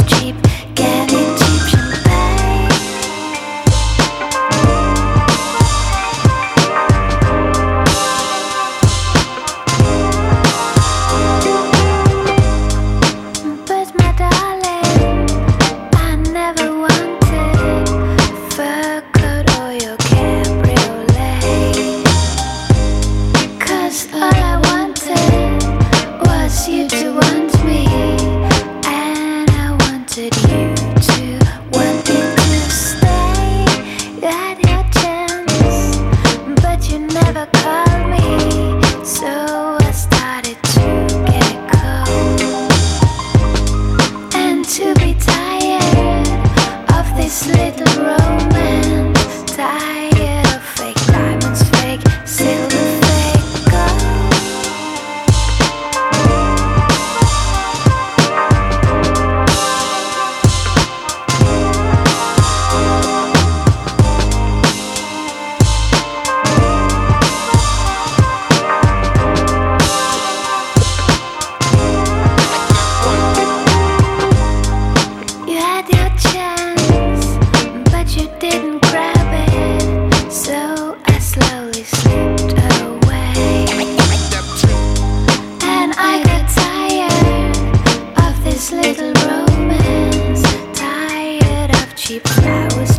cheap, get it cheap champagne. But my darling, I never wanted fur coat or your cabriolet, 'cause all I wanted was you to want me, and I wanted you to want me to stay. You had your chance, but you never called me, so I started to get cold. And to be tired of this little romance, tired of fake diamonds, fake silver, fake gold. You had your chance, but you didn't grab it, so I slowly slipped away. And I got tired of this little romance, tired of cheap flowers,